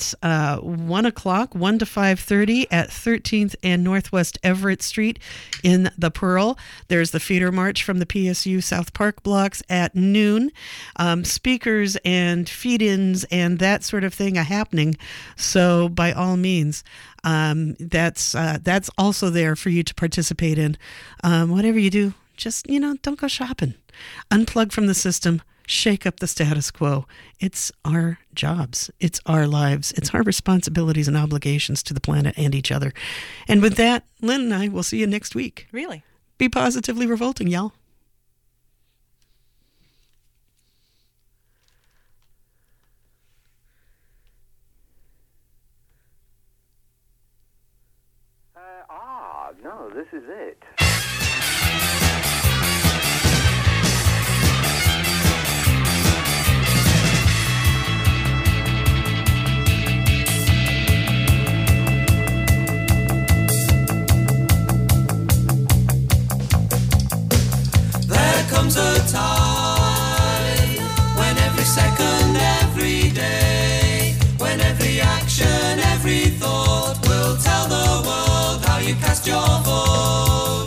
at 1 o'clock, 1 to 5:30 at 13th and Northwest Everett Street in the Pearl. There's the feeder march from the PSU South Park blocks at noon. Speakers and feed-ins and that sort of thing are happening. So by all means, that's also there for you to participate in. Whatever you do, just, don't go shopping. Unplug from the system. Shake up the status quo. It's our jobs. It's our lives. It's our responsibilities and obligations to the planet and each other. And with that, Lynn and I will see you next week. Really? Be positively revolting, y'all. No, this is it. There comes a time when every second, every day, when every action, every thought will tell the world how you cast your vote.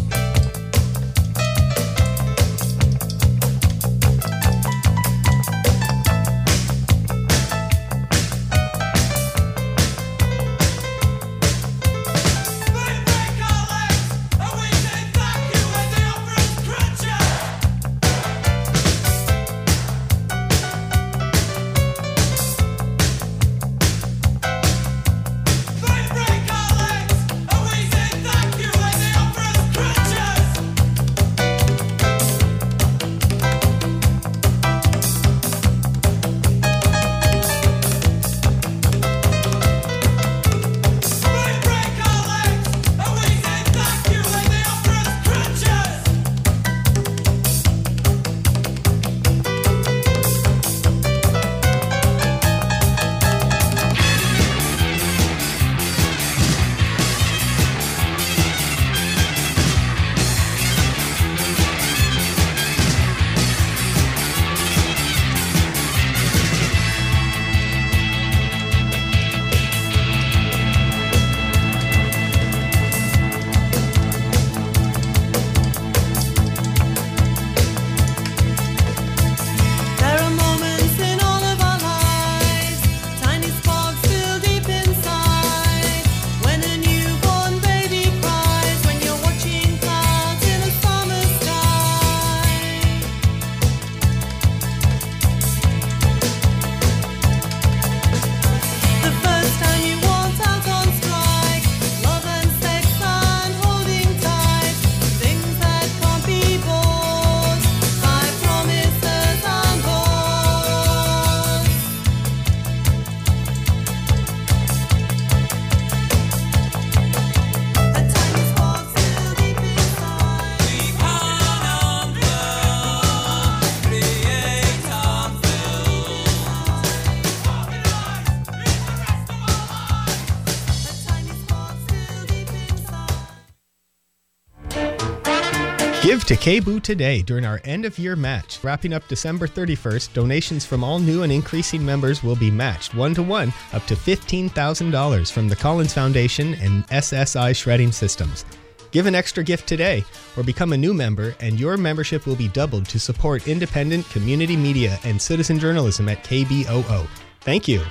Give to KBOO today during our end-of-year match. Wrapping up December 31st, donations from all new and increasing members will be matched 1-to-1 up to $15,000 from the Collins Foundation and SSI Shredding Systems. Give an extra gift today or become a new member and your membership will be doubled to support independent community media and citizen journalism at KBOO. Thank you.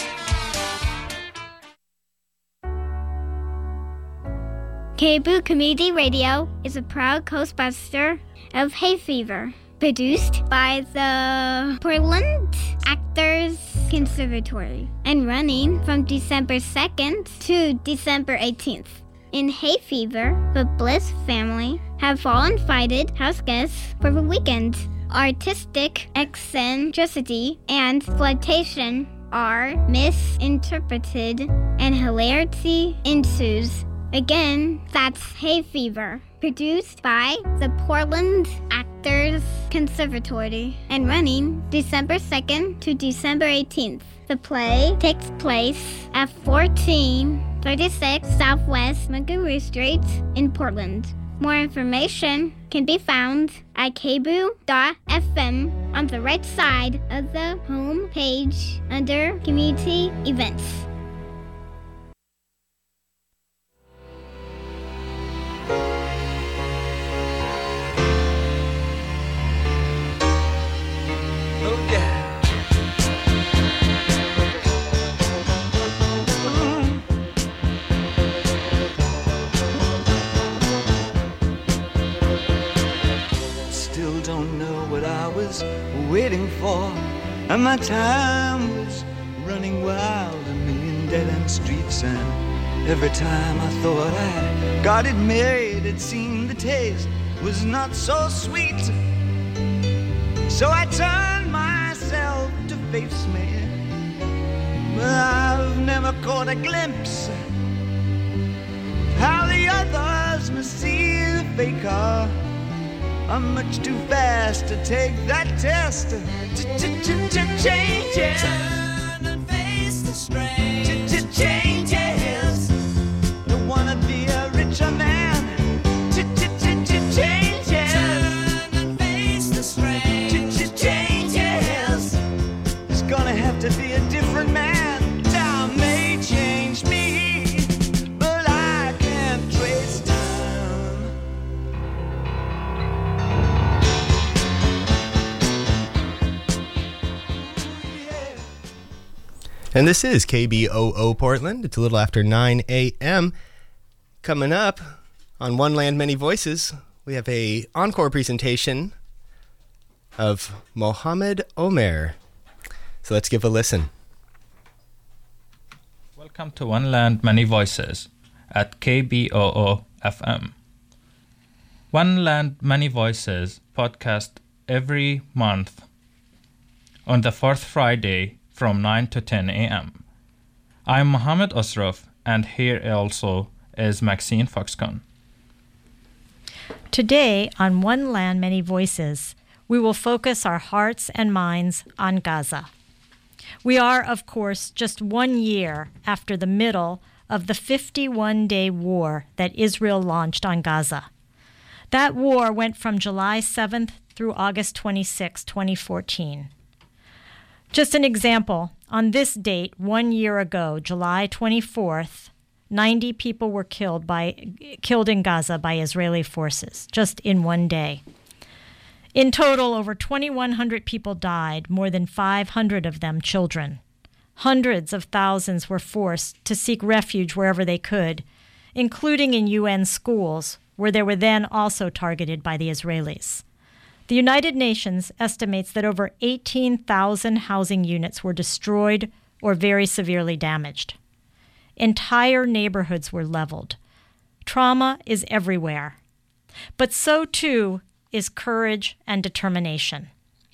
KBOO Community Radio is a proud co-sponsor of Hay Fever, produced by the Portland Actors Conservatory and running from December 2nd to December 18th. In Hay Fever, the Bliss family have vol-invited house guests for the weekend. Artistic eccentricity and flirtation are misinterpreted and hilarity ensues. Again, that's Hay Fever, produced by the Portland Actors Conservatory and running December 2nd to December 18th. The play takes place at 1436 Southwest Montgomery Street in Portland. More information can be found at kboo.fm on the right side of the home page under Community Events. Oh yeah. Still don't know what I was waiting for, and my time was running wild, a million dead-end streets, and every time I thought I got it made, it seemed the taste was not so sweet. So I turned myself to face me, but I've never caught a glimpse of how the others must see the faker. I'm much too fast to take that test. Changes. Turn and face the strain. Changes. Don't wanna be a richer man. Changes. Turn and face the strain. Changes. It's gonna have to be a different man. Time may change me, but I can't trace time. And this is KBOO Portland. It's a little after 9 a.m. Coming up on One Land, Many Voices, we have a encore presentation of Mohammed Omer. So let's give a listen. Welcome to One Land, Many Voices at KBOO FM. One Land, Many Voices podcast every month on the fourth Friday from 9 to 10 a.m. I'm Mohammed Osraf, and here also is Maxine Foxconn. Today on One Land, Many Voices, we will focus our hearts and minds on Gaza. We are, of course, just 1 year after the middle of the 51-day war that Israel launched on Gaza. That war went from July 7th through August 26, 2014. Just an example, on this date, 1 year ago, July 24th, 90 people were killed in Gaza by Israeli forces, just in 1 day. In total, over 2,100 people died, more than 500 of them children. Hundreds of thousands were forced to seek refuge wherever they could, including in UN schools, where they were then also targeted by the Israelis. The United Nations estimates that over 18,000 housing units were destroyed or very severely damaged. Entire neighborhoods were leveled. Trauma is everywhere. But so too is courage and determination.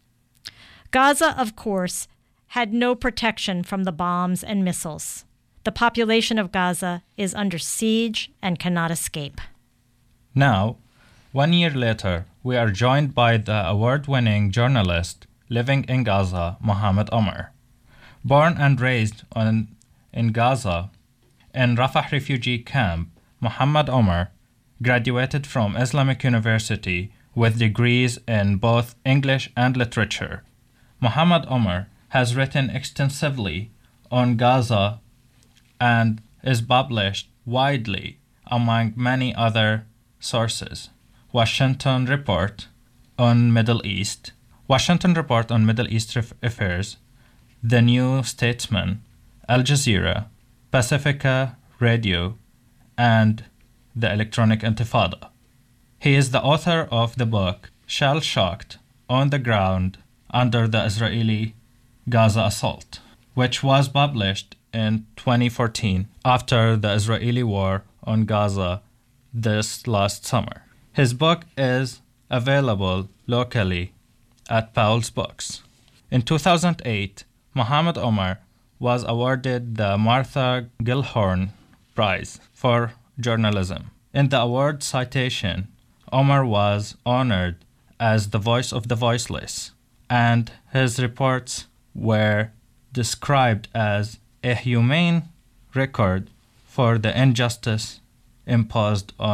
Gaza, of course, had no protection from the bombs and missiles. The population of Gaza is under siege and cannot escape. Now, 1 year later, we are joined by the award-winning journalist living in Gaza, Mohammed Omer. Born and raised in Gaza, in Rafah refugee camp, Mohammed Omer graduated from Islamic University with degrees in both English and literature. Mohammed Omer has written extensively on Gaza and is published widely among many other sources. Washington Report on Middle East, Washington Report on Middle East Affairs, The New Statesman, Al Jazeera, Pacifica Radio, and The Electronic Intifada. He is the author of the book Shell-Shocked on the Ground Under the Israeli Gaza Assault, which was published in 2014 after the Israeli war on Gaza this last summer. His book is available locally at Powell's Books. In 2008, Mohammed Omer was awarded the Martha Gellhorn Prize for Journalism. In the award citation, Omer was honored as the voice of the voiceless, and his reports were described as a humane record for the injustice imposed on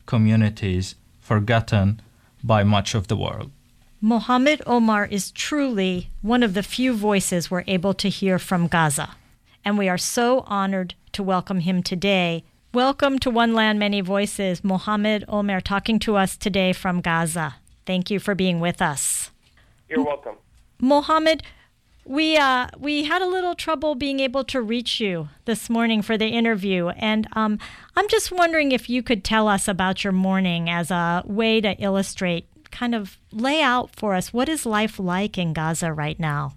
communities forgotten by much of the world. Mohammed Omar is truly one of the few voices we're able to hear from Gaza, and we are so honored to welcome him today. Welcome to One Land, Many Voices, Mohammed Omar, talking to us today from Gaza. Thank you for being with us. You're welcome. Mohammed, we had a little trouble being able to reach you this morning for the interview, and I'm just wondering if you could tell us about your morning as a way to illustrate, kind of lay out for us, what is life like in Gaza right now?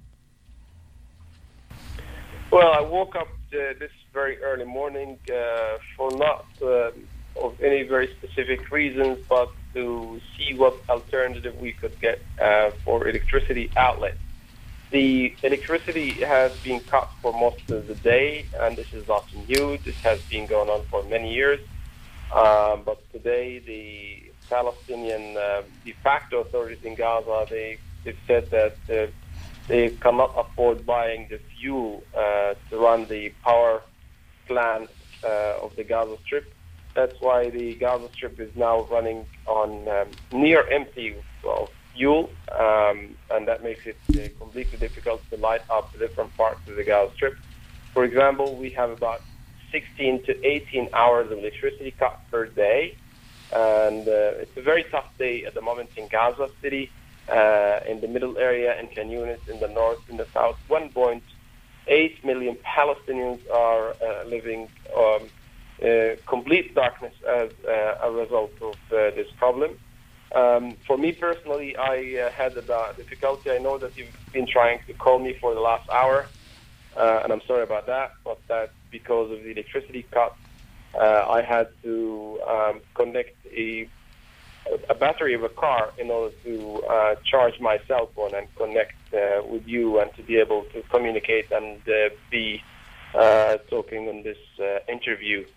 Well, I woke up this very early morning for not of any very specific reasons, but to see what alternative we could get for electricity outlet. The electricity has been cut for most of the day, and this is not new. This has been going on for many years. But today, the Palestinian de facto authorities in Gaza, they've said that they cannot afford buying the fuel to run the power plant of the Gaza Strip. That's why the Gaza Strip is now running on near empty fuel, and that makes it completely difficult to light up the different parts of the Gaza Strip. For example, we have about 16 to 18 hours of electricity cut per day, and it's a very tough day at the moment in Gaza City, in the middle area, in Khan Yunis, in the north, in the south. 1.8 million Palestinians are living complete darkness as a result of this problem. For me personally, I had a difficulty. I know that you've been trying to call me for the last hour, and I'm sorry about that, but that's because of the electricity cut. I had to connect a battery of a car in order to charge my cell phone and connect with you and to be able to communicate and be talking on this interview.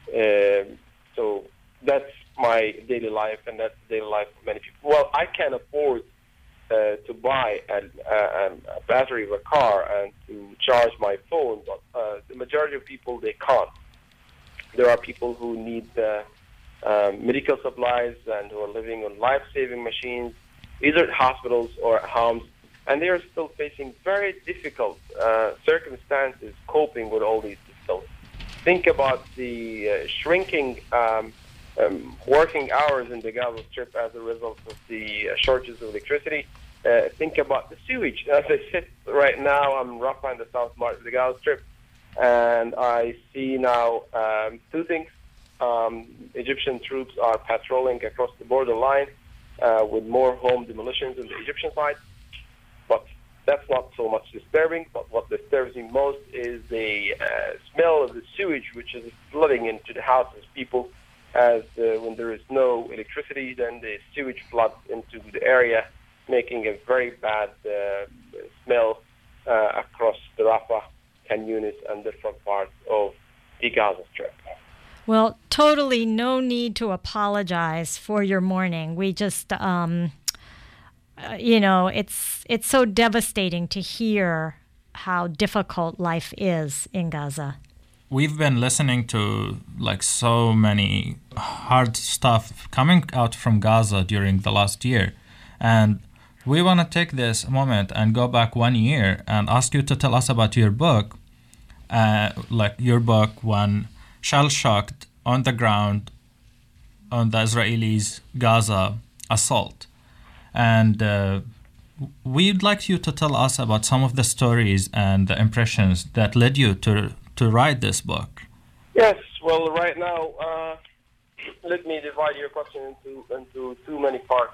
So that's my daily life, and that's the daily life of many people. Well, I can afford to buy a battery of a car and to charge my phone, but the majority of people, they can't. There are people who need medical supplies and who are living on life-saving machines, either at hospitals or at homes, and they are still facing very difficult circumstances coping with all these difficulties. Think about the shrinking working hours in the Gaza Strip as a result of the shortages of electricity. Think about the sewage. As I sit right now, I'm roughly in the south part of the Gaza Strip, and I see now two things. Egyptian troops are patrolling across the borderline with more home demolitions on the Egyptian side, but that's not so much disturbing. But what disturbs me most is the smell of the sewage, which is flooding into the houses. People, as when there is no electricity, then the sewage floods into the area, making a very bad smell across the Rafah, Khan Yunis, and different parts of the Gaza Strip. Well, totally no need to apologize for your morning. We just, it's so devastating to hear how difficult life is in Gaza. We've been listening to so many hard stuff coming out from Gaza during the last year. And we want to take this moment and go back 1 year and ask you to tell us about your book, your book, When Shell-Shocked on the Ground on the Israelis' Gaza Assault. And we'd like you to tell us about some of the stories and the impressions that led you to write this book. Yes, well, right now, let me divide your question into too many parts.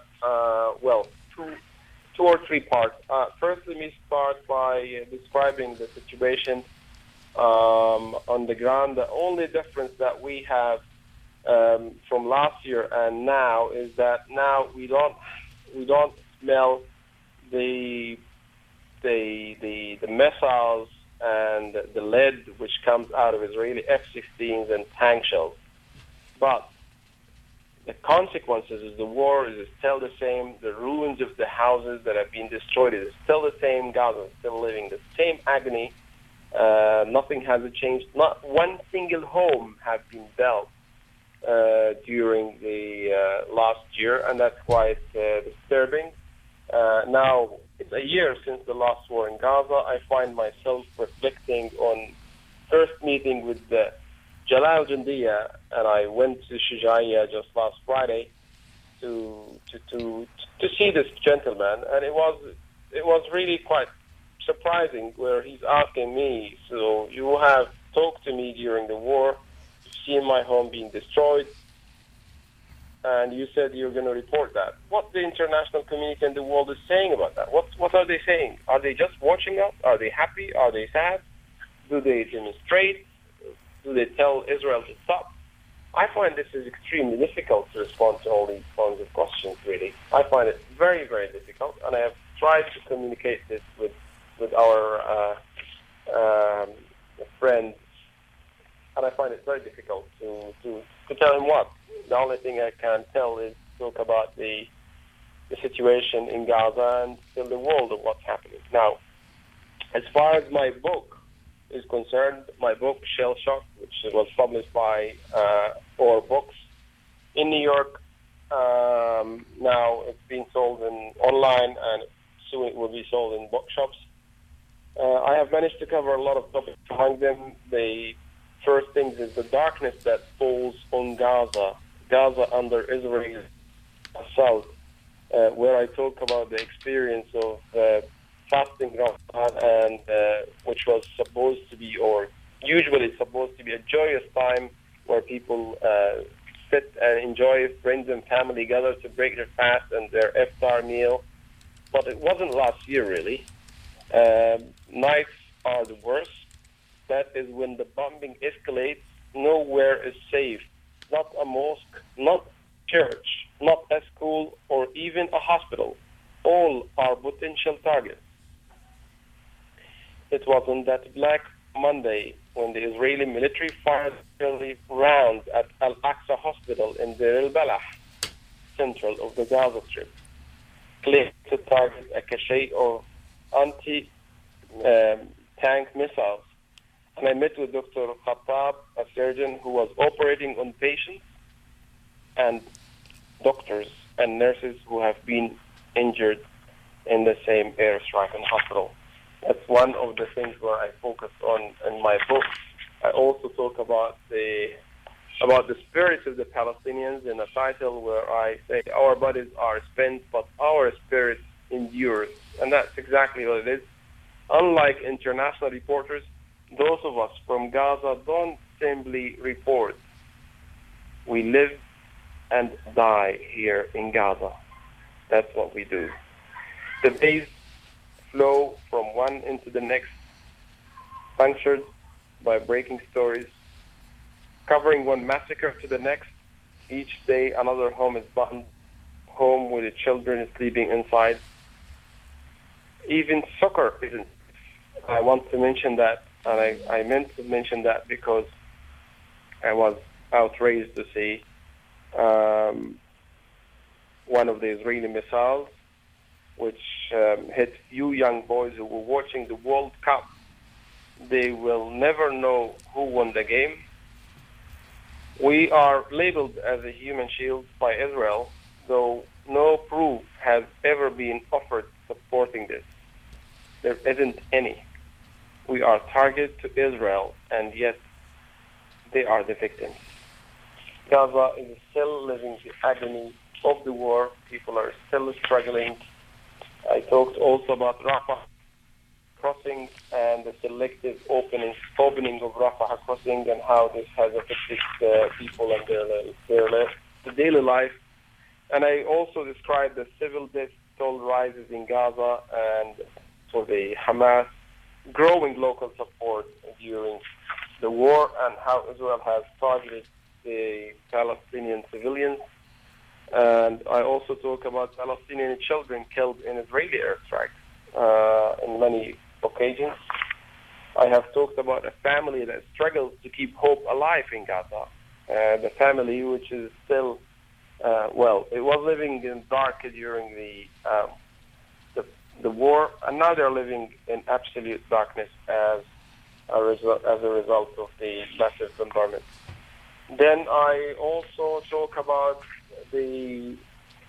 Two or three parts. First, let me start by describing the situation on the ground. The only difference that we have from last year and now is that now we don't smell the missiles and the lead which comes out of Israeli F-16s and tank shells. But the consequences of the war is still the same. The ruins of the houses that have been destroyed is still the same. Gaza is still living the same agony. Nothing has changed. Not one single home has been built during the last year, and that's quite disturbing. Now, it's a year since the last war in Gaza. I find myself reflecting on first meeting with Jalal Jandiya, and I went to Shujaiya just last Friday to see this gentleman, and it was really quite surprising where he's asking me, so you have talked to me during the war, you've seen my home being destroyed, and you said you're going to report that. What the international community and the world is saying about that? What are they saying? Are they just watching us? Are they happy? Are they sad? Do they demonstrate? Do they tell Israel to stop? I find this is extremely difficult to respond to all these kinds of questions, really. I find it very, very difficult, and I have tried to communicate this with our friends, and I find it very difficult to tell him what. The only thing I can tell is talk about the situation in Gaza and tell the world of what's happening. Now, as far as my book is concerned, my book, Shell Shock, which was published by Or Books in New York, now it's being sold online, and soon it will be sold in bookshops. I have managed to cover a lot of topics. Among them, the first thing is the darkness that falls on Gaza under Israel's assault, where I talk about the experience of fasting Ramadan, and which was supposed to be, or usually supposed to be, a joyous time where people sit and enjoy, friends and family gather to break their fast and their iftar meal. But it wasn't last year, really. Nights are the worst. That is when the bombing escalates. Nowhere is safe. Not a mosque, not church, not a school, or even a hospital. All are potential targets. It was on that Black Monday when the Israeli military fired rounds at Al-Aqsa Hospital in Deir el-Balah, central of the Gaza Strip, claimed to target a cache of anti-tank missiles. And I met with Dr. Khattab, a surgeon who was operating on patients, and doctors and nurses who have been injured in the same airstrike in hospital. That's one of the things where I focus on in my book. I also talk about the spirits of the Palestinians in a title where I say our bodies are spent, but our spirit endures. And that's exactly what it is. Unlike international reporters, those of us from Gaza don't simply report. We live and die here in Gaza. That's what we do. The days flow from one into the next, punctured by breaking stories, covering one massacre to the next. Each day another home is bombed, home with the children sleeping inside. Even soccer isn't. I want to mention that, and I meant to mention that because I was outraged to see one of the Israeli missiles which hit few young boys who were watching the World Cup. They will never know who won the game. We are labeled as a human shield by Israel, though no proof has ever been offered supporting this. There isn't any. We are targeted to Israel, and yet they are the victims. Gaza is still living the agony of the war. People are still struggling. I talked also about Rafah crossing and the selective opening of Rafah crossing and how this has affected people and their daily life. And I also described the civil death toll rises in Gaza and for the Hamas growing local support during the war and how Israel has targeted the Palestinian civilians. And I also talk about Palestinian children killed in Israeli airstrikes in many occasions. I have talked about a family that struggles to keep hope alive in Gaza. The family which is still, it was living in dark during the war, and now they're living in absolute darkness as a result of the massive bombardment. Then I also talk about the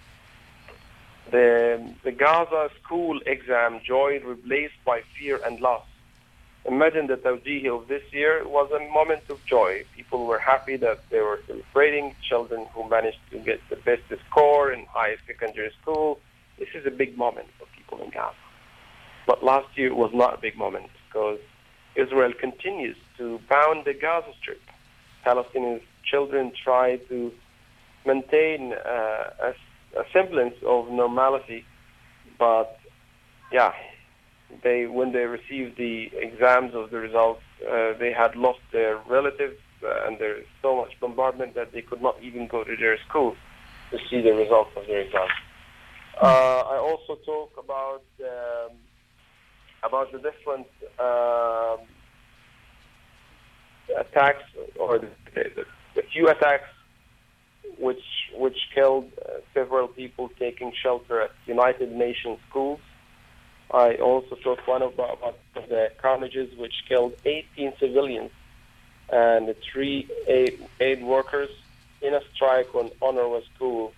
Gaza school exam joy replaced by fear and loss. Imagine the Tawjihi of this year was a moment of joy. People were happy that they were celebrating children who managed to get the best score in high secondary school. This is a big moment for people in Gaza. But last year it was not a big moment because Israel continues to pound the Gaza Strip. Palestinian children try to maintain a semblance of normality, but when they received the exams of the results, they had lost their relatives, and there's so much bombardment that they could not even go to their schools to see the results of their exams. I also talk about the different attacks, or the few attacks which killed several people taking shelter at United Nations schools. I also talked about the carnages which killed 18 civilians and 3 aid workers in a strike on UNRWA school,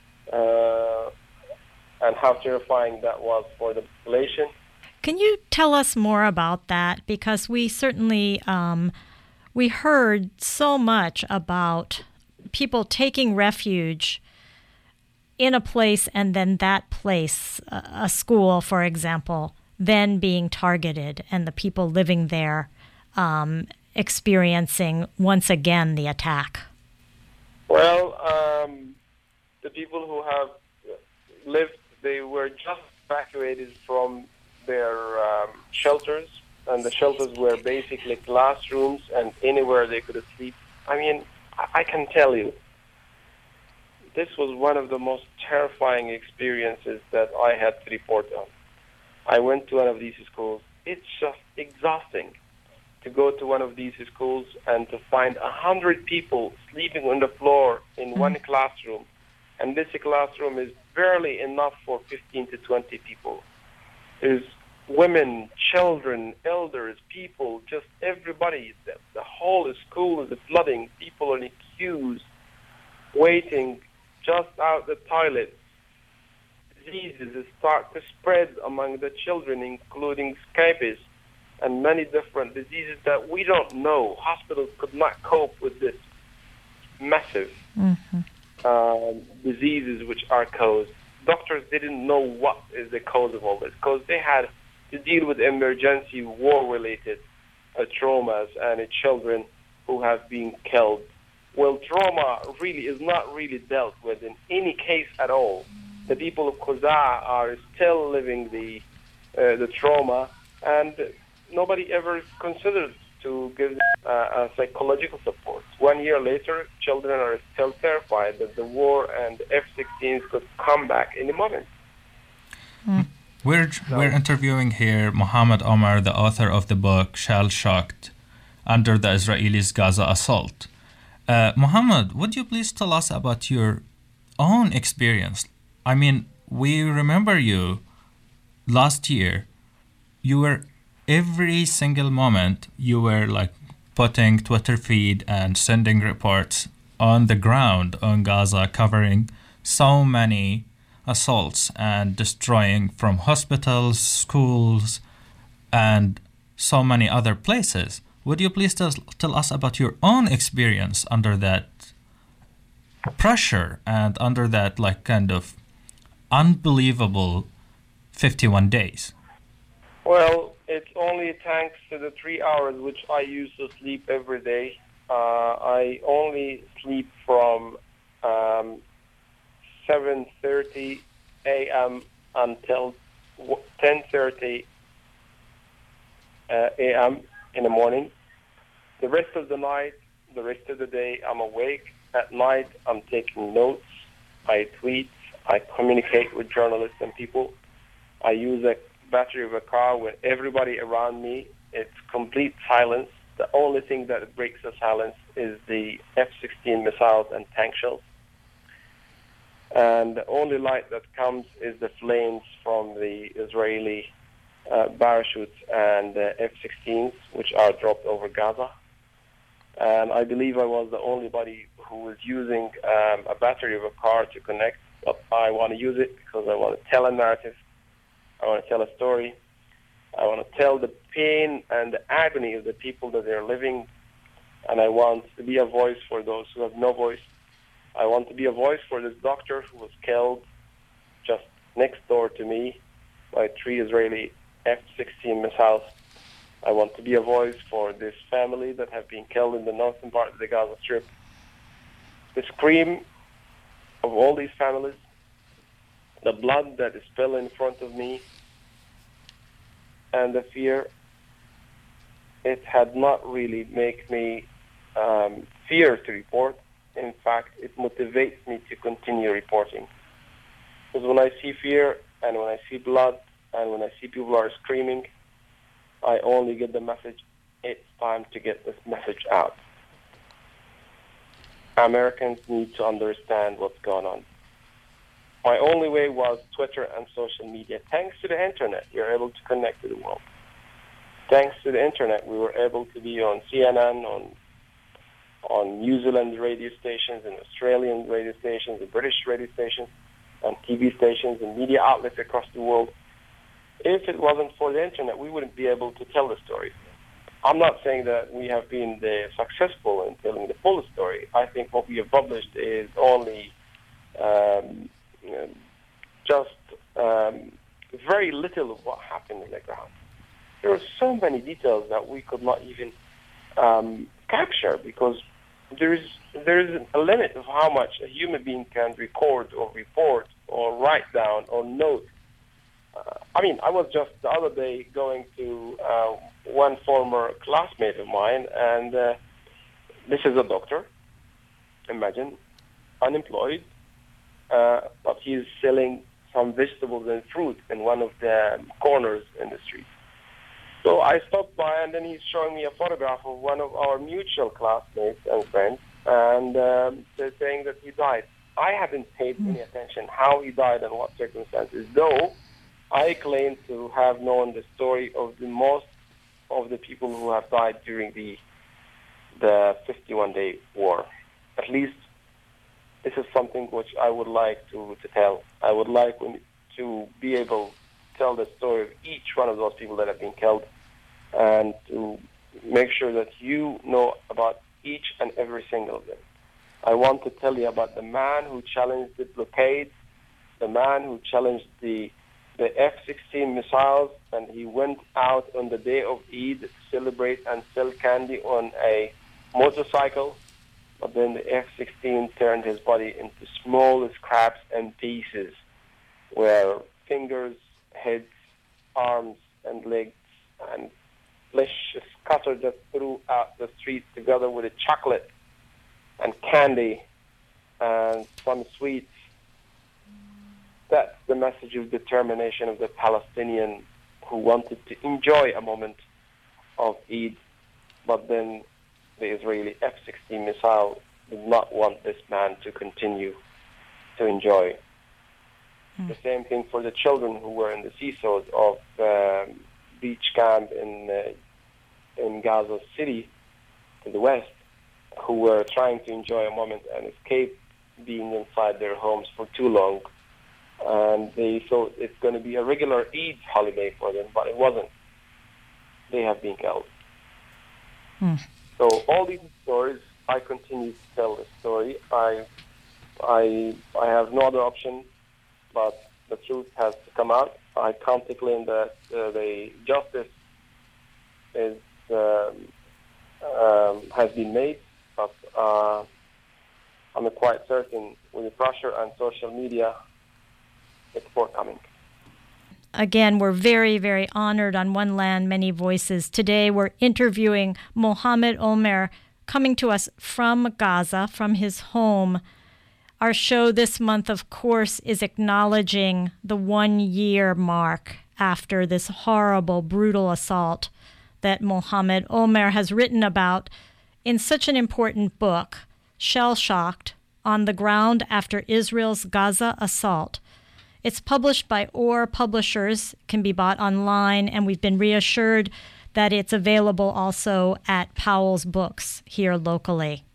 and how terrifying that was for the population. Can you tell us more about that? Because we certainly we heard so much about people taking refuge in a place, and then that place, a school, for example, then being targeted, and the people living there experiencing once again the attack. Well, the people who have lived, they were just evacuated from their shelters, and the shelters were basically classrooms and anywhere they could sleep. I mean, I can tell you, this was one of the most terrifying experiences that I had to report on. I went to one of these schools. It's just exhausting to go to one of these schools and to find 100 people sleeping on the floor in one classroom. And this classroom is barely enough for 15 to 20 people. There's women, children, elders, people, just everybody. The whole school is flooding. People are in queues, waiting just out the toilet. Diseases start to spread among the children, including scabies and many different diseases that we don't know. Hospitals could not cope with this massive diseases which are caused. Doctors didn't know what is the cause of all this, because they had to deal with emergency war-related traumas and children who have been killed. Well, trauma really is not really dealt with in any case at all. The people of Qusaa are still living the trauma, and nobody ever considered to give them psychological support. 1 year later, children are still terrified that the war and F-16s could come back any moment. We're interviewing here Mohammed Omar, the author of the book Shell-Shocked Under the Israelis' Gaza Assault. Mohammed, would you please tell us about your own experience? I mean, we remember you last year. You were every single moment you were like putting Twitter feed and sending reports on the ground on Gaza, covering so many assaults and destroying from hospitals, schools, and so many other places. Would you please tell us about your own experience under that pressure and under that like kind of unbelievable 51 days? Well, it's only thanks to the 3 hours which I used to sleep every day. I only sleep from 7:30 a.m. until 10:30 a.m. in the morning. The rest of the night, the rest of the day, I'm awake. At night, I'm taking notes. I tweet. I communicate with journalists and people. I use a battery of a car with everybody around me. It's complete silence. The only thing that breaks the silence is the F-16 missiles and tank shells. And the only light that comes is the flames from the Israeli parachutes and F-16s, which are dropped over Gaza. And I believe I was the only body who was using a battery of a car to connect. But I want to use it because I want to tell a narrative. I want to tell a story. I want to tell the pain and the agony of the people that they're living. And I want to be a voice for those who have no voice. I want to be a voice for this doctor who was killed just next door to me by 3 Israeli F-16 missiles. I want to be a voice for this family that have been killed in the northern part of the Gaza Strip. The scream of all these families, the blood that is spilled in front of me, and the fear, it had not really make me fear to report. In fact, it motivates me to continue reporting. Because when I see fear and when I see blood and when I see people are screaming, I only get the message, it's time to get this message out. Americans need to understand what's going on. My only way was Twitter and social media. Thanks to the internet, you're able to connect to the world. Thanks to the internet, we were able to be on CNN, on New Zealand radio stations, and Australian radio stations, and British radio stations, on TV stations, and media outlets across the world. If it wasn't for the internet, we wouldn't be able to tell the story. I'm not saying that we have been successful in telling the full story. I think what we have published is only very little of what happened in the ground. There are so many details that we could not even capture because there is a limit of how much a human being can record or report or write down or note. I was just the other day going to one former classmate of mine, and this is a doctor, imagine, unemployed, but he's selling some vegetables and fruit in one of the corners in the street. So I stopped by, and then he's showing me a photograph of one of our mutual classmates and friends, and they're saying that he died. I haven't paid any attention how he died and what circumstances, though I claim to have known the story of the most of the people who have died during the 51-day war. At least this is something which I would like to tell. I would like to be able to tell the story of each one of those people that have been killed and to make sure that you know about each and every single of them. I want to tell you about the man who challenged the blockade, the man who challenged the F-16 missiles, and he went out on the day of Eid to celebrate and sell candy on a motorcycle, but then the F-16 turned his body into small scraps and pieces where fingers, heads, arms, and legs and flesh scattered just throughout the streets together with a chocolate and candy and some sweets. That's the message of determination of the Palestinian who wanted to enjoy a moment of Eid, but then the Israeli F-16 missile did not want this man to continue to enjoy. The same thing for the children who were in the seesaws of beach camp in Gaza City in the west, who were trying to enjoy a moment and escape being inside their homes for too long. And they thought it's going to be a regular Eid holiday for them, but it wasn't. They have been killed. So all these stories, I continue to tell the story. I have no other option, but the truth has to come out. I can't claim that the justice is has been made, but I'm quite certain with the pressure and social media, it's forthcoming. Again, we're very, very honored on One Land, Many Voices. Today we're interviewing Mohammed Omer, coming to us from Gaza, from his home. Our show this month, of course, is acknowledging the 1-year mark after this horrible, brutal assault that Mohammed Omer has written about in such an important book, Shell-Shocked, On the Ground After Israel's Gaza Assault. It's published by Orr Publishers, can be bought online, and we've been reassured that it's available also at Powell's Books here locally.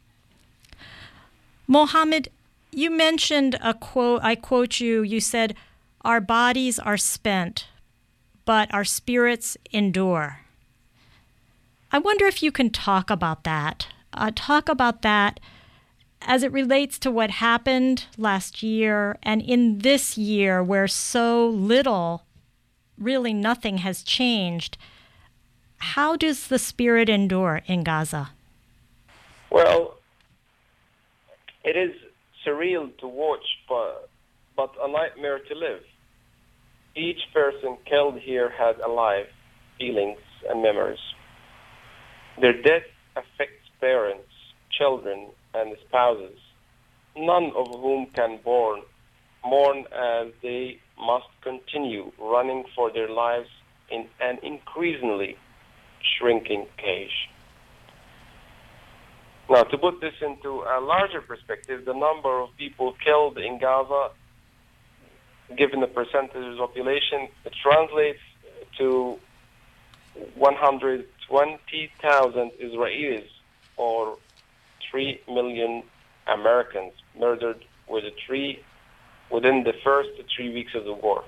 Mohammed, you mentioned a quote, I quote you, you said, "Our bodies are spent, but our spirits endure." I wonder if you can talk about that. Talk about that as it relates to what happened last year and in this year where so little, really nothing has changed. How does the spirit endure in Gaza? Well, it is surreal to watch, but a nightmare to live. Each person killed here had alive feelings and memories. Their death affects parents, children, and spouses, none of whom can mourn as they must continue running for their lives in an increasingly shrinking cage. Now, to put this into a larger perspective, the number of people killed in Gaza, given the percentage of the population, it translates to 120,000 Israelis, or 3 million Americans murdered within the first 3 weeks of the war.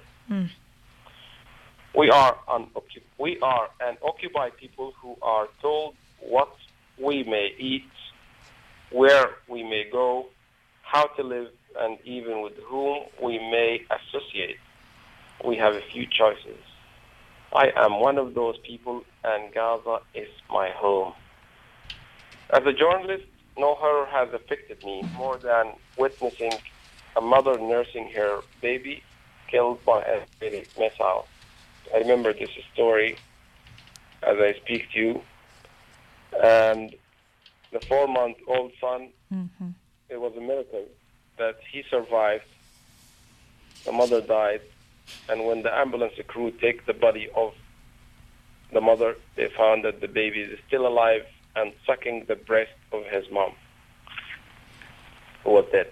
We are an occupied people who are told what we may eat, where we may go, how to live, and even with whom we may associate. We have a few choices. I am one of those people, and Gaza is my home. As a journalist, no horror has affected me more than witnessing a mother nursing her baby killed by a Israeli missile. I remember this story as I speak to you. And the 4-month-old son, it was a miracle that he survived. The mother died. And when the ambulance crew take the body of the mother, they found that the baby is still alive and sucking the breast of his mom, who was dead.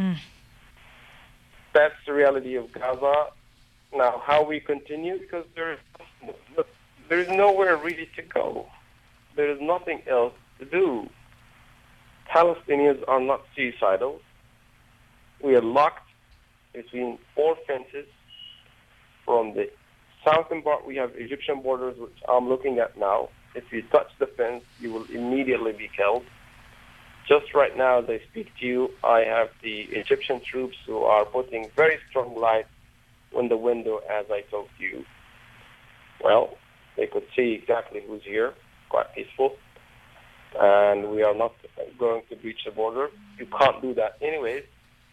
That's the reality of Gaza. Now, how we continue, because there is nowhere really to go. There is nothing else to do. Palestinians are not suicidal. We are locked between 4 fences. From the southern part, we have Egyptian borders, which I'm looking at now. If you touch the fence, you will immediately be killed. Just right now, as I speak to you, I have the Egyptian troops who are putting very strong lights in the window as I talk to you. Well, they could see exactly who's here, quite peaceful. And we are not going to breach the border. You can't do that anyways.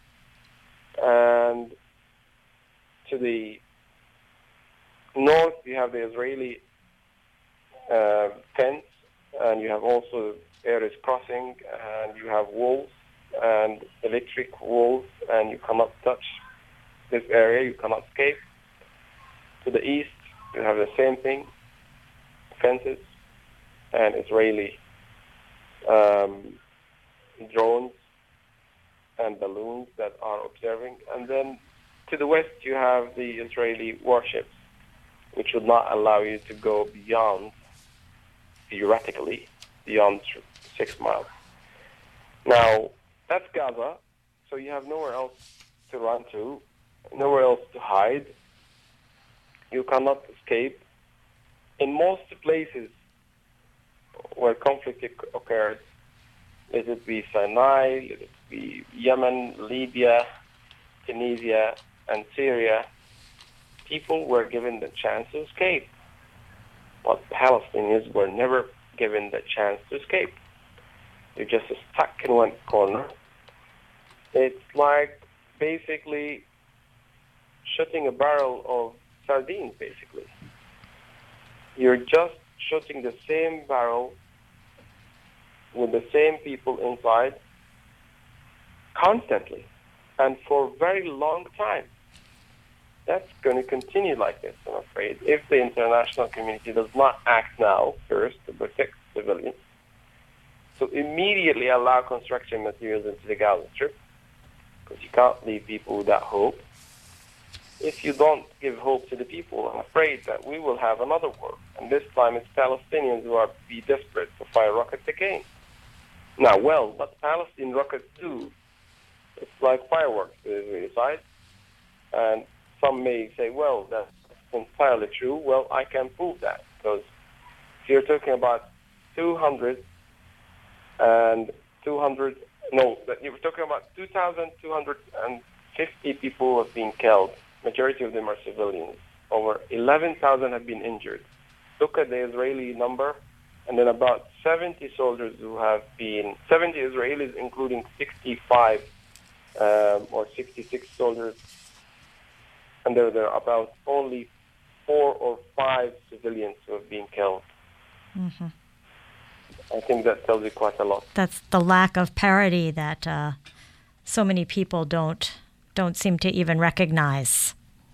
And to the north, you have the Israeli fence, and you have also areas crossing, and you have walls and electric walls, and you cannot touch this area. You cannot escape. To the east, you have the same thing, fences and Israeli drones and balloons that are observing. And then to the west, you have the Israeli warships, which would not allow you to go beyond, theoretically, beyond 6 miles. Now, that's Gaza, so you have nowhere else to run to, nowhere else to hide. You cannot escape. In most places where conflict occurred, let it be Sinai, let it be Yemen, Libya, Tunisia, and Syria, people were given the chance to escape. But Palestinians were never given the chance to escape. You're just stuck in one corner. It's like basically shooting a barrel of sardines, basically. You're just shooting the same barrel with the same people inside constantly and for a very long time. That's going to continue like this, I'm afraid, if the international community does not act now, first, to protect civilians, to immediately allow construction materials into the Gaza Strip, because you can't leave people without hope, if you don't give hope to the people, I'm afraid that we will have another war. And this time it's Palestinians who are be desperate to fire rockets again. Now, well, what Palestinian rockets do, it's like fireworks to the Israeli side. And some may say, well, that's entirely true. Well, I can prove that. Because if you're talking about 200, you were talking about 2,250 people have been killed. Majority of them are civilians. Over 11,000 have been injured. Look at the Israeli number, and then about 70 soldiers who have been, 70 Israelis, including 65 or 66 soldiers, and there are about only 4 or 5 civilians who have been killed. Mm-hmm. I think that tells you quite a lot. That's the lack of parity that so many people don't seem to even recognize.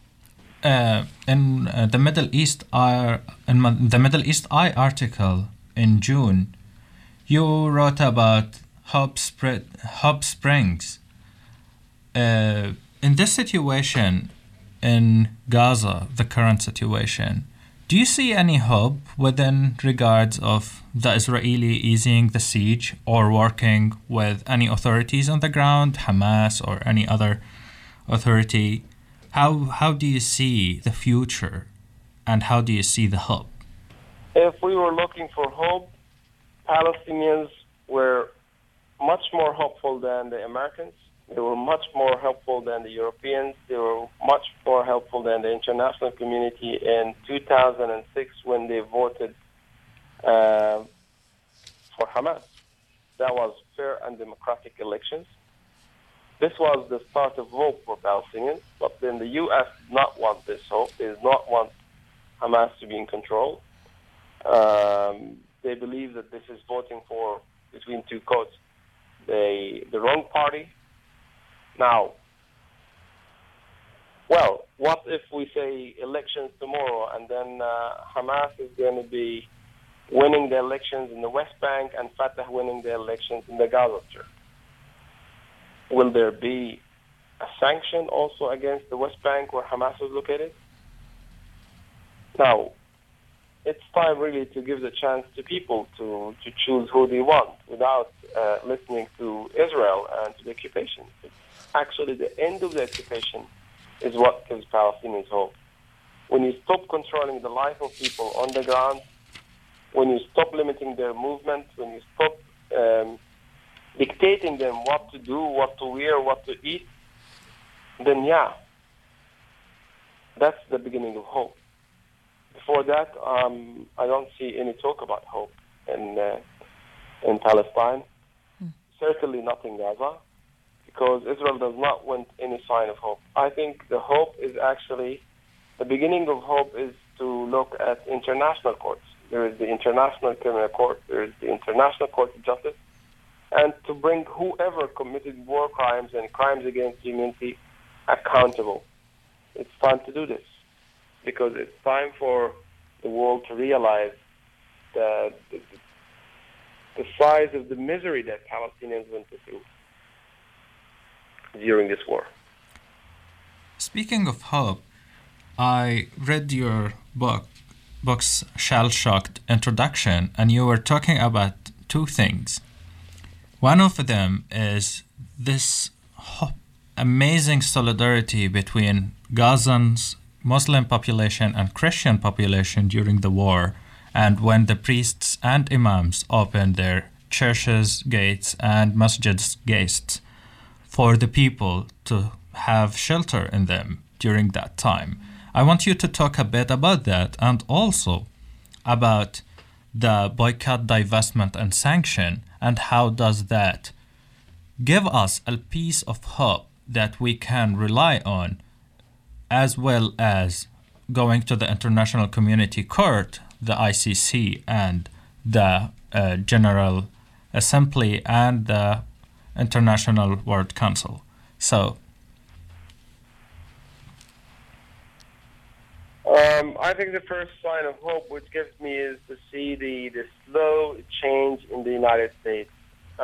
In the Middle East Eye article in June, you wrote about Hope Springs. In this situation in Gaza, the current situation, do you see any hope within regards of the Israeli easing the siege or working with any authorities on the ground, Hamas or any other authority? How do you see the future, and how do you see the hope? If we were looking for hope, Palestinians were much more hopeful than the Americans. They were much more helpful than the Europeans. They were much more helpful than the international community in 2006 when they voted for Hamas. That was fair and democratic elections. This was the start of hope for Palestinians, but then the U.S. did not want this hope. They did not want Hamas to be in control. They believe that this is voting for, between two quotes, the wrong party. Now, well, what if we say elections tomorrow and then Hamas is going to be winning the elections in the West Bank and Fatah winning the elections in the Gaza Strip? Will there be a sanction also against the West Bank where Hamas is located? Now, it's time really to give the chance to people to choose who they want without listening to Israel and to the occupation. Actually, the end of the occupation is what gives Palestinians hope. When you stop controlling the life of people on the ground, when you stop limiting their movement, when you stop dictating them what to do, what to wear, what to eat, then yeah, that's the beginning of hope. Before that, I don't see any talk about hope in Palestine. Certainly not in Gaza, because Israel does not want any sign of hope. I think the hope is actually, the beginning of hope is to look at international courts. There is the International Criminal Court, there is the International Court of Justice, and to bring whoever committed war crimes and crimes against humanity accountable. It's time to do this, because it's time for the world to realize the size of the misery that Palestinians went through during this war. Speaking of hope, I read your book's shell-shocked introduction, and you were talking about two things. One of them is this amazing solidarity between Gazans, Muslim population and Christian population during the war, and when the priests and imams opened their churches' gates and masjids' gates for the people to have shelter in them during that time. I want you to talk a bit about that, and also about the boycott, divestment, and sanction, and how does that give us a piece of hope that we can rely on, as well as going to the International Community Court, the ICC, and the General Assembly, and the International World Council. So, I think the first sign of hope which gives me is to see the slow change in the United States.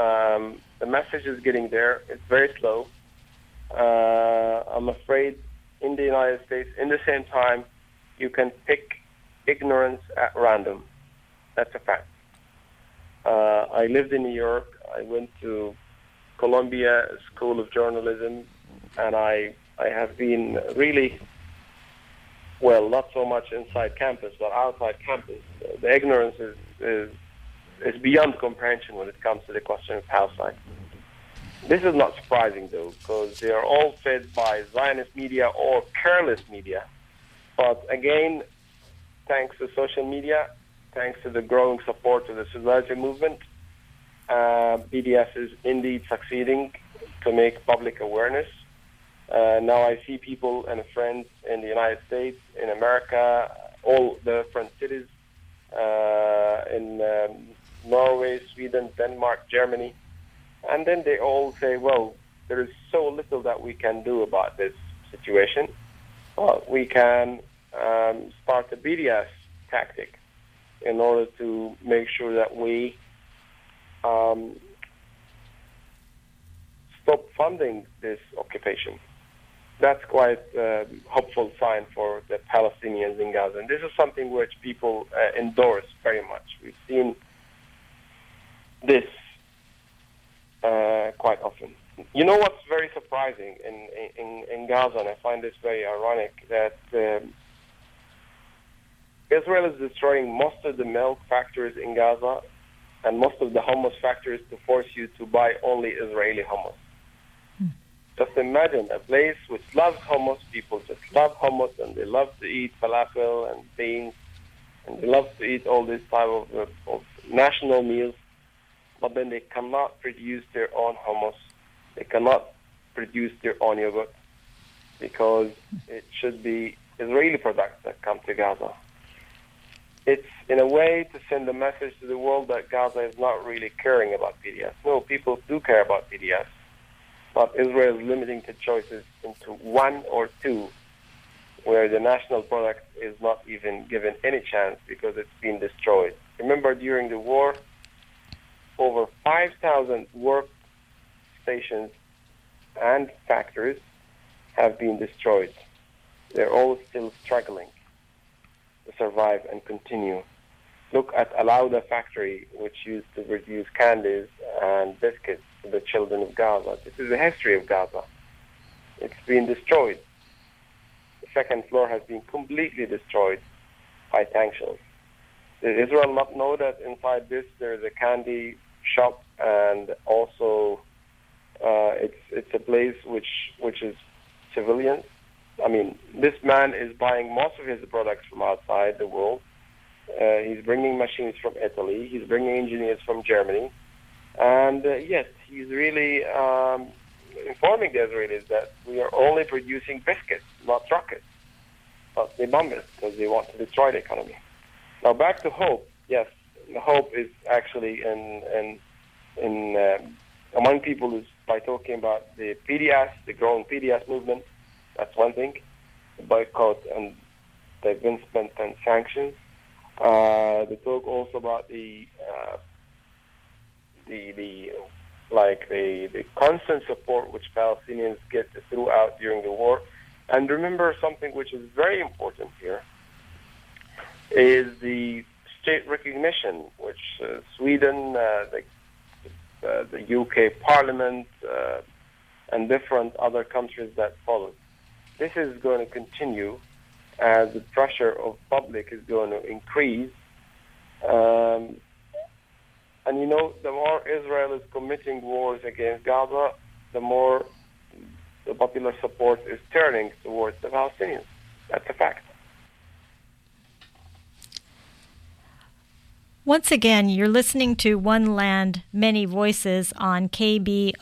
The message is getting there. It's very slow. I'm afraid in the United States, in the same time, you can pick ignorance at random. That's a fact. I lived in New York. I went to Columbia School of Journalism, and I have been really, well, not so much inside campus, but outside campus. The ignorance is beyond comprehension when it comes to the question of Palestine. This is not surprising, though, because they are all fed by Zionist media or careless media. But again, thanks to social media, thanks to the growing support of the Solidarity Movement, BDS is indeed succeeding to make public awareness. Now I see people and friends in the United States, in America, all the different cities, in Norway, Sweden, Denmark, Germany, and then they all say, well, there is so little that we can do about this situation. Well, we can start a BDS tactic in order to make sure that we stop funding this occupation. That's quite a hopeful sign for the Palestinians in Gaza. And this is something which people endorse very much. We've seen this quite often. You know what's very surprising in Gaza, and I find this very ironic, that Israel is destroying most of the milk factories in Gaza and most of the hummus factories to force you to buy only Israeli hummus. Just imagine a place which loves hummus, people just love hummus, and they love to eat falafel and beans, and they love to eat all this type of national meals, but then they cannot produce their own hummus. They cannot produce their own yogurt because it should be Israeli products that come to Gaza. It's in a way to send a message to the world that Gaza is not really caring about BDS. No, people do care about BDS, but Israel is limiting the choices into one or two, where the national product is not even given any chance because it's been destroyed. Remember, during the war, over 5,000 workstations and factories have been destroyed. They're all still struggling to survive and continue. Look at Alauda factory, which used to produce candies and biscuits to the children of Gaza. This is the history of Gaza. It's been destroyed. The second floor has been completely destroyed by tank shells. Did Israel not know that inside this there is a candy shop, and also it's a place which is civilians? I mean, this man is buying most of his products from outside the world. He's bringing machines from Italy. He's bringing engineers from Germany. And yes, he's really informing the Israelis that we are only producing biscuits, not rockets. But they bomb it because they want to destroy the economy. Now back to hope. Yes, the hope is actually among people is by talking about the PDS, the growing PDS movement. That's one thing. The boycott and the divestment and sanctions. They talk also about the constant support which Palestinians get throughout during the war. And remember something which is very important here is the state recognition, which Sweden, the UK Parliament, and different other countries that followed. This is going to continue as the pressure of public is going to increase. And you know, the more Israel is committing wars against Gaza, the more the popular support is turning towards the Palestinians. That's a fact. Once again, you're listening to One Land, Many Voices on KBOO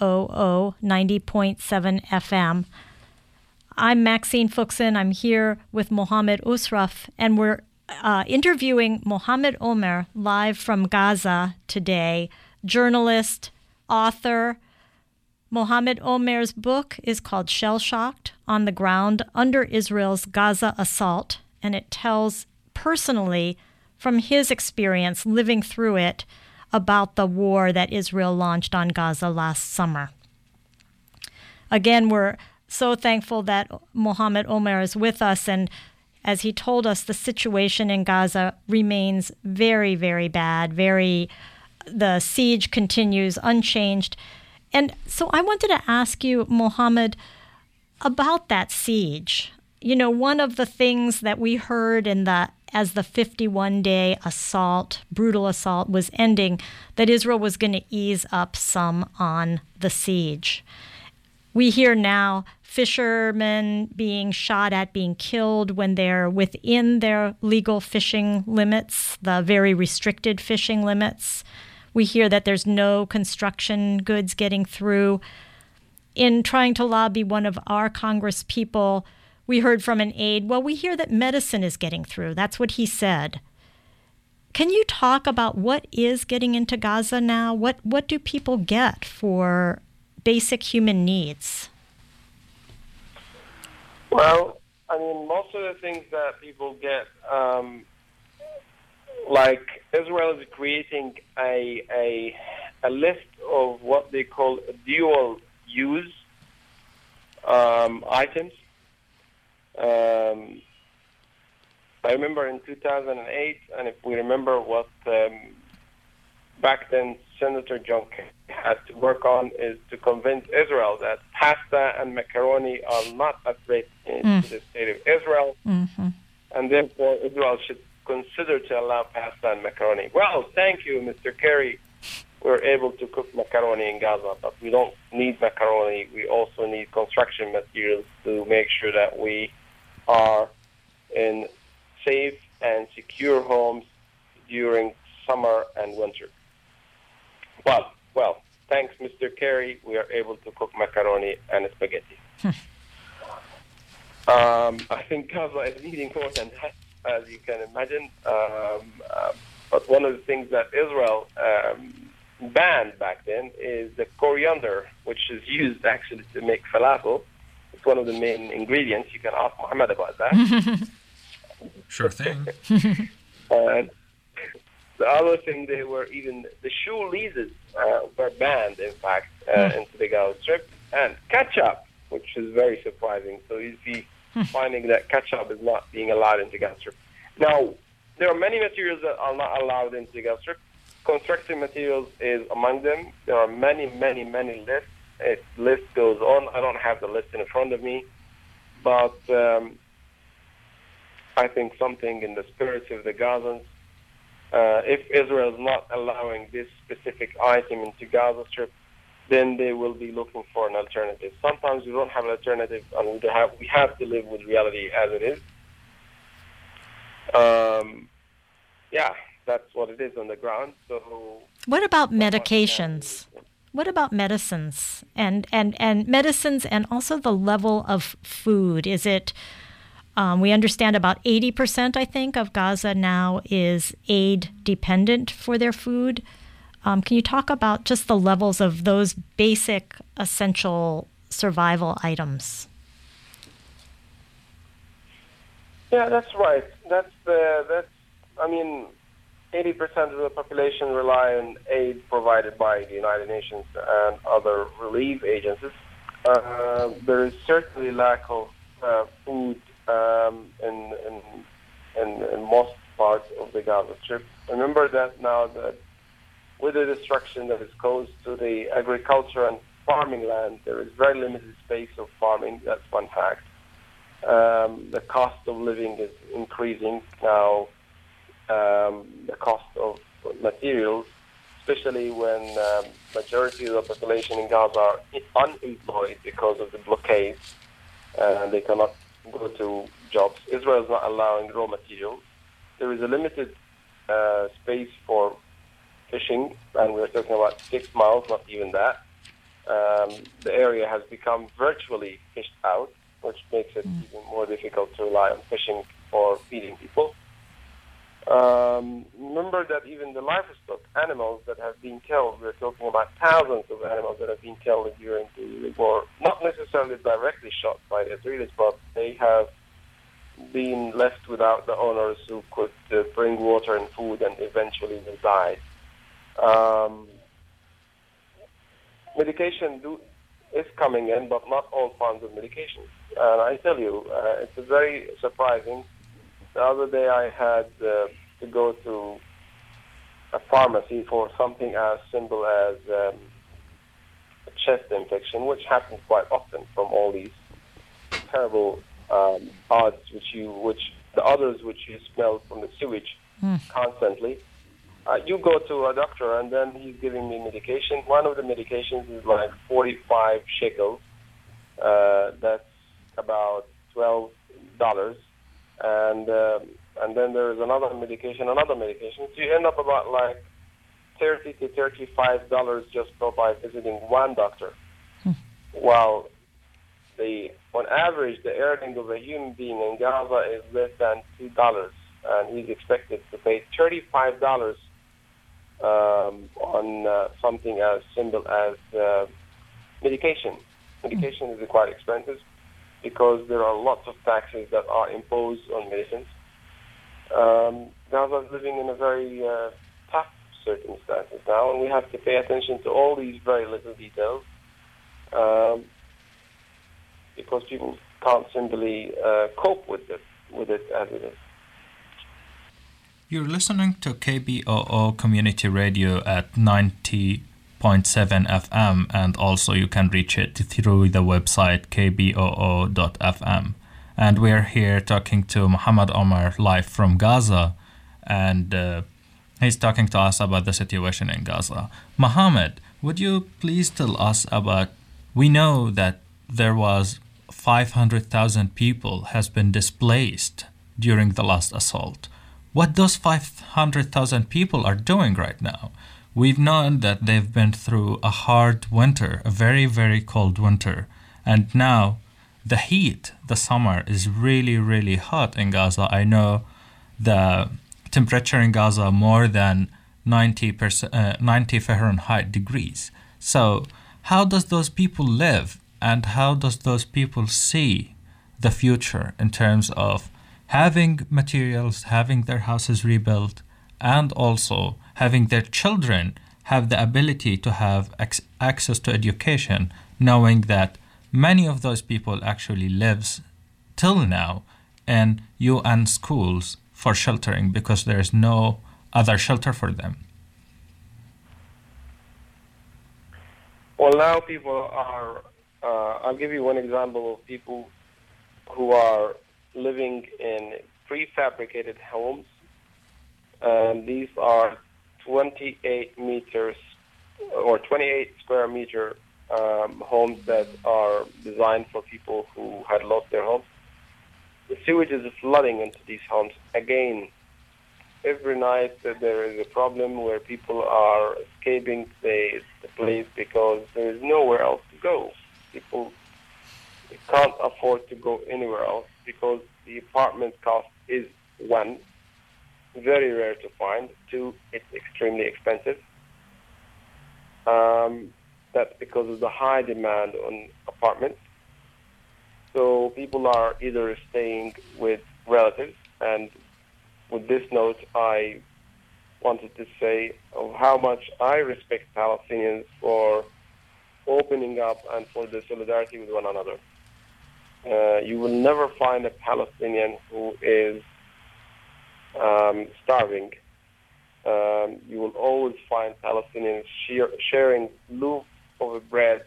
90.7 FM. I'm Maxine Fuchsen. I'm here with Mohammed Usraf, and we're interviewing Mohammed Omer live from Gaza today, journalist, author. Mohammed Omer's book is called Shell Shocked: On the Ground Under Israel's Gaza Assault, and it tells personally from his experience living through it about the war that Israel launched on Gaza last summer. Again, we're so thankful that Mohammed Omer is with us. And as he told us, the situation in Gaza remains very, very bad. The siege continues unchanged. And so I wanted to ask you, Mohammed, about that siege. You know, one of the things that we heard as the 51-day brutal assault was ending, that Israel was going to ease up some on the siege. We hear now fishermen being shot at, being killed when they're within their legal fishing limits, the very restricted fishing limits. We hear that there's no construction goods getting through. In trying to lobby one of our Congress people, we heard from an aide, well, we hear that medicine is getting through. That's what he said. Can you talk about what is getting into Gaza now? What do people get for basic human needs? Well, I mean, most of the things that people get, like Israel is creating a list of what they call dual use items. I remember in 2008, and if we remember what back then Senator John Kerry had to work on is to convince Israel that pasta and macaroni are not a threat to the state of Israel, and therefore Israel should consider to allow pasta and macaroni. Well, thank you, Mr. Kerry. We're able to cook macaroni in Gaza, but we don't need macaroni. We also need construction materials to make sure that we are in safe and secure homes during summer and winter. Well, thanks, Mr. Kerry, we are able to cook macaroni and spaghetti. I think Gaza is needing more than that, as you can imagine. But one of the things that Israel banned back then is the coriander, which is used actually to make falafel. It's one of the main ingredients. You can ask Mohammed about that. Sure thing. And the other thing, the shoe leases were banned, in fact, into the Gaza Strip. And ketchup, which is very surprising. So you'd be finding that ketchup is not being allowed into Gaza Strip. Now, there are many materials that are not allowed into the Gaza Strip. Construction materials is among them. There are many, many, many lists. The list goes on. I don't have the list in front of me, but I think something in the spirit of the Gazans, if Israel is not allowing this specific item into Gaza Strip, then they will be looking for an alternative. Sometimes we don't have an alternative, and we have to live with reality as it is. Yeah, that's what it is on the ground. So, what about medications? What about medicines and medicines, and also the level of food? Is it? We understand about 80%, I think, of Gaza now is aid dependent for their food. Can you talk about just the levels of those basic, essential survival items? Yeah, that's right. I mean, 80% of the population rely on aid provided by the United Nations and other relief agencies. There is certainly lack of food in most parts of the Gaza Strip. Remember that now that with the destruction that is caused to the agriculture and farming land, there is very limited space of farming. That's one fact. The cost of living is increasing now. The cost of materials, especially when majority of the population in Gaza are unemployed because of the blockade, and they cannot go to jobs. Israel is not allowing raw materials. There is a limited space for fishing, and we're talking about 6 miles, not even that. The area has become virtually fished out, which makes it even more difficult to rely on fishing for feeding people. Remember that even the livestock animals that have been killed, we're talking about thousands of animals that have been killed during the war, not necessarily directly shot by the Israelis, but they have been left without the owners who could bring water and food, and eventually they died. Medication is coming in, but not all forms of medications. And I tell you, it's very surprising. The other day I had to go to a pharmacy for something as simple as a chest infection, which happens quite often from all these terrible odds, which the others which you smell from the sewage constantly. You go to a doctor and then he's giving me medication. One of the medications is like 45 shekels. That's about $12. And then there's another medication. So you end up about like $30 to $35 just by visiting one doctor. While on average, the earning of a human being in Gaza is less than $2, and he's expected to pay $35 on something as simple as medication. Medication is quite expensive because there are lots of taxes that are imposed on medicines. Gaza is living in a very tough circumstances now, and we have to pay attention to all these very little details because people can't simply cope with it as it is. You're listening to KBOO Community Radio at 90.7 FM, and also you can reach it through the website kboo.fm. And we're here talking to Muhammad Omar live from Gaza, and he's talking to us about the situation in Gaza. Muhammad, would you please tell us about, we know that there was 500,000 people has been displaced during the last assault. What those 500,000 people are doing right now? We've known that they've been through a hard winter, a very, very cold winter. And now the heat, the summer is really, really hot in Gaza. I know the temperature in Gaza more than 90 Fahrenheit degrees. So how does those people live, and how does those people see the future in terms of having materials, having their houses rebuilt, and also having their children have the ability to have access to education, knowing that many of those people actually lives till now in UN schools for sheltering because there is no other shelter for them? Well, now people are, I'll give you one example of people who are living in prefabricated homes. These are 28 meters or 28 square meter homes that are designed for people who had lost their homes. The sewage is flooding into these homes. Again, every night there is a problem where people are escaping the place because there is nowhere else to go. People can't afford to go anywhere else because the apartment cost is, one, very rare to find, two, it's extremely expensive. That's because of the high demand on apartments. So people are either staying with relatives, and with this note, I wanted to say how much I respect Palestinians for opening up and for the solidarity with one another. You will never find a Palestinian who is starving. You will always find Palestinians sharing loaf of bread,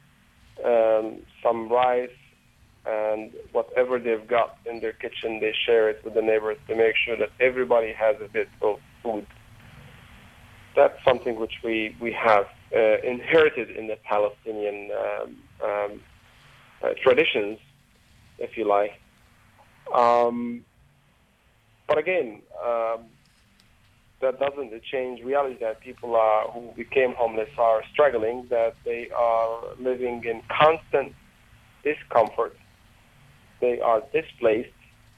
some rice, and whatever they've got in their kitchen, they share it with the neighbors to make sure that everybody has a bit of food. That's something which we have inherited in the Palestinian traditions, if you like. But again, that doesn't change reality that people who became homeless are struggling, that they are living in constant discomfort. They are displaced,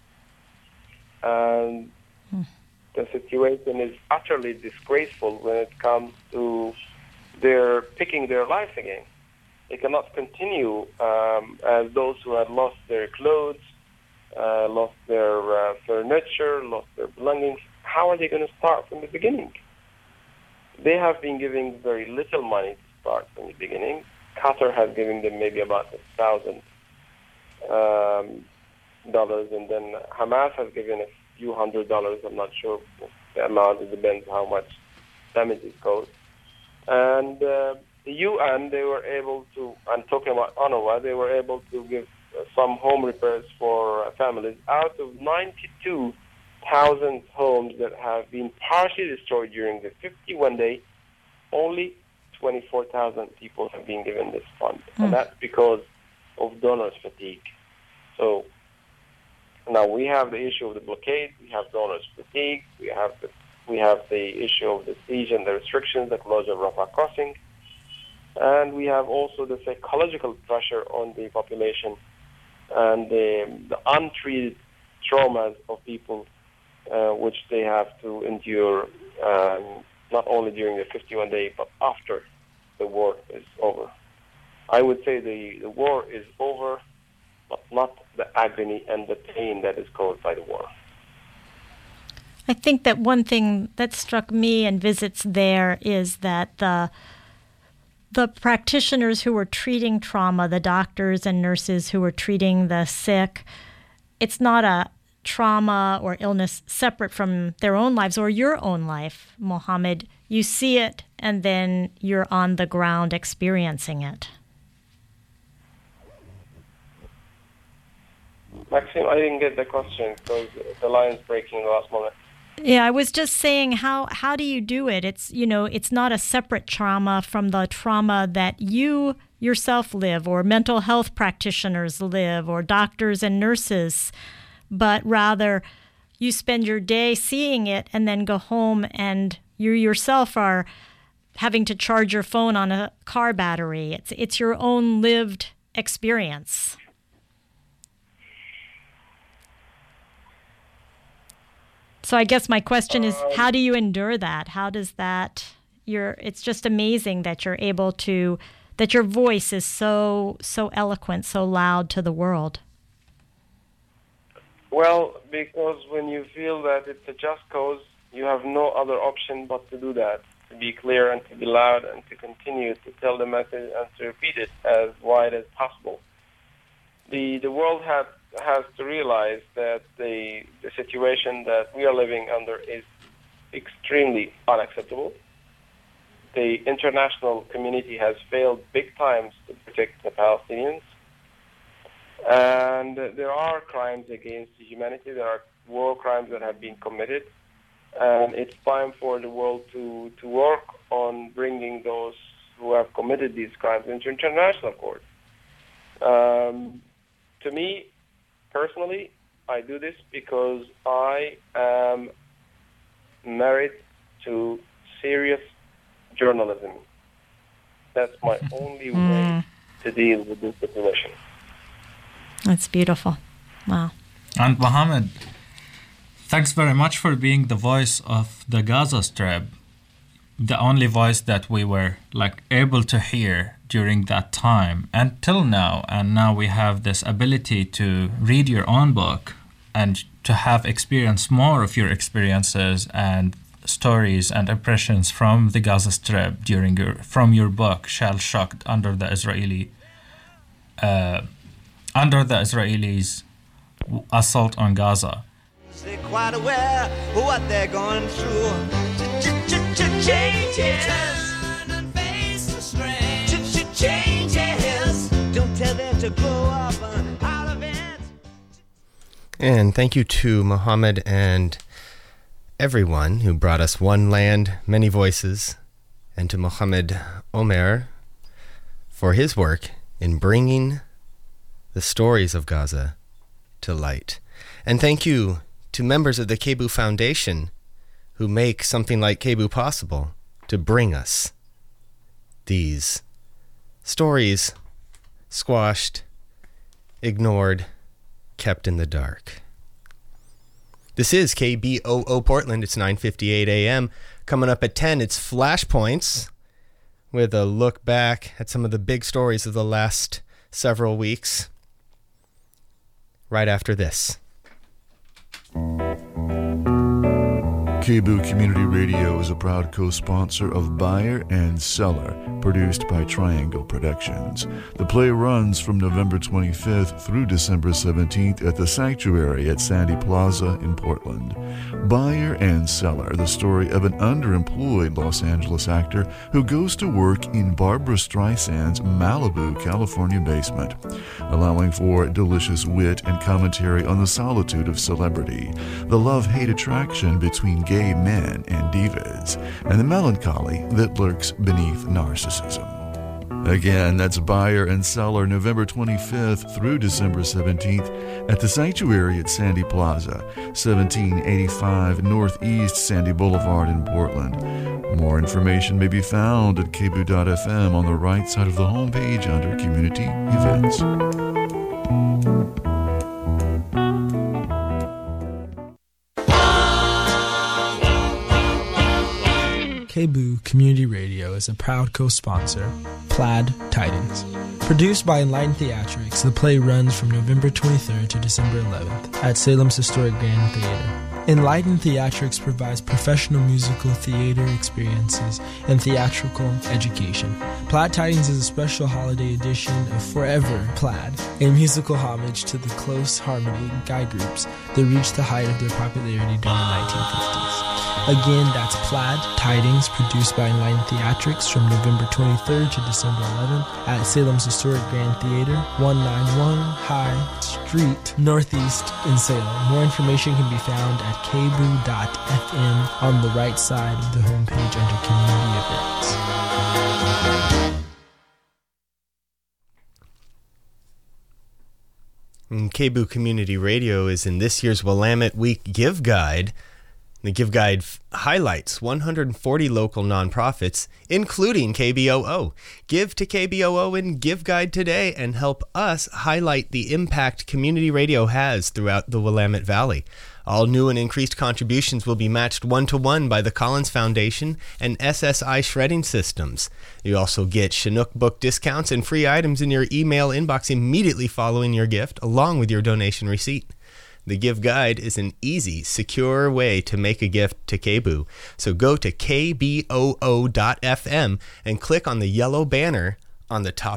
and the situation is utterly disgraceful when it comes to their picking their life again. They cannot continue as those who had lost their clothes, lost their furniture, lost their belongings. How are they going to start from the beginning? They have been giving very little money to start from the beginning. Qatar has given them maybe about $1,000, and then Hamas has given a few $100s. I'm not sure the amount. It depends how much damage is caused. And the UN, they were able to, I'm talking about UNRWA, they were able to give some home repairs for families. Out of 92,000 homes that have been partially destroyed during the 51-day, only 24,000 people have been given this fund. And that's because of donors' fatigue. So now we have the issue of the blockade, we have donors' fatigue, we have the issue of the siege and the restrictions, the closure of Rafah crossing, and we have also the psychological pressure on the population and the untreated traumas of people which they have to endure not only during the 51-day but after the war is over. I would say the war is over, but not the agony and the pain that is caused by the war. I think that one thing that struck me in visits there is that the practitioners who were treating trauma, the doctors and nurses who were treating the sick, it's not a trauma or illness separate from their own lives or your own life, Mohammed. You see it, and then you're on the ground experiencing it. Maxime, I didn't get the question because the line's breaking in the last moment. Yeah, I was just saying, how do you do it? It's, it's not a separate trauma from the trauma that you yourself live, or mental health practitioners live, or doctors and nurses, but rather you spend your day seeing it and then go home and you yourself are having to charge your phone on a car battery. It's your own lived experience. So I guess my question is, how do you endure that? How does that, it's just amazing that you're able to, that your voice is so eloquent, so loud to the world. Well, because when you feel that it's a just cause, you have no other option but to do that, to be clear and to be loud and to continue to tell the message and to repeat it as wide as possible. The world has to realize that the situation that we are living under is extremely unacceptable. The international community has failed big times to protect the Palestinians. And there are crimes against humanity. There are war crimes that have been committed. And it's time for the world to work on bringing those who have committed these crimes into international court. To me, personally, I do this because I am married to serious journalism. That's my only way to deal with this situation. That's beautiful. Wow. And Mohammed, thanks very much for being the voice of the Gaza Strip, the only voice that we were able to hear during that time until now. And now we have this ability to read your own book and to have experienced more of your experiences and stories and impressions from the Gaza Strip from your book, Shell Shocked under the Israelis' assault on Gaza. They're quite aware of what they're going through. Changes. Turn and face the strain. Changes. Don't tell them to grow up out of it. And thank you to Mohammed and everyone who brought us One Land, Many Voices, and to Mohammed Omer for his work in bringing the stories of Gaza to light. And thank you to members of the KEBU Foundation who make something like KEBU possible to bring us these stories squashed, ignored, kept in the dark. This is KBOO Portland. It's 9:58 a.m. Coming up at 10, it's Flashpoints with a look back at some of the big stories of the last several weeks. Right after this. KBOO Community Radio is a proud co-sponsor of Buyer and Seller, produced by Triangle Productions. The play runs from November 25th through December 17th at the Sanctuary at Sandy Plaza in Portland. Buyer and Seller, the story of an underemployed Los Angeles actor who goes to work in Barbra Streisand's Malibu, California basement, allowing for delicious wit and commentary on the solitude of celebrity, the love-hate attraction between gay men and divas, and the melancholy that lurks beneath narcissism. Again, that's Buyer and Seller, November 25th through December 17th at the Sanctuary at Sandy Plaza, 1785 Northeast Sandy Boulevard in Portland. More information may be found at kboo.fm on the right side of the homepage under Community Events. KBOO Community Radio is a proud co-sponsor, Plaid Tidings. Produced by Enlightened Theatrics, the play runs from November 23rd to December 11th at Salem's Historic Grand Theater. Enlightened Theatrics provides professional musical theater experiences and theatrical education. Plaid Tidings is a special holiday edition of Forever Plaid, a musical homage to the close harmony guy groups that reached the height of their popularity during the 1950s. Again, that's Plaid Tidings, produced by Enlightened Theatrics from November 23rd to December 11th at Salem's Historic Grand Theater, 191 High Street, Northeast in Salem. More information can be found at kboo.fm on the right side of the homepage under Community And Events. KBOO Community Radio is in this year's Willamette Week Give Guide. The Give Guide highlights 140 local nonprofits, including KBOO. Give to KBOO in Give Guide today and help us highlight the impact community radio has throughout the Willamette Valley. All new and increased contributions will be matched 1-to-1 by the Collins Foundation and SSI Shredding Systems. You also get Chinook book discounts and free items in your email inbox immediately following your gift, along with your donation receipt. The Give Guide is an easy, secure way to make a gift to KBOO. So go to kboo.fm and click on the yellow banner on the top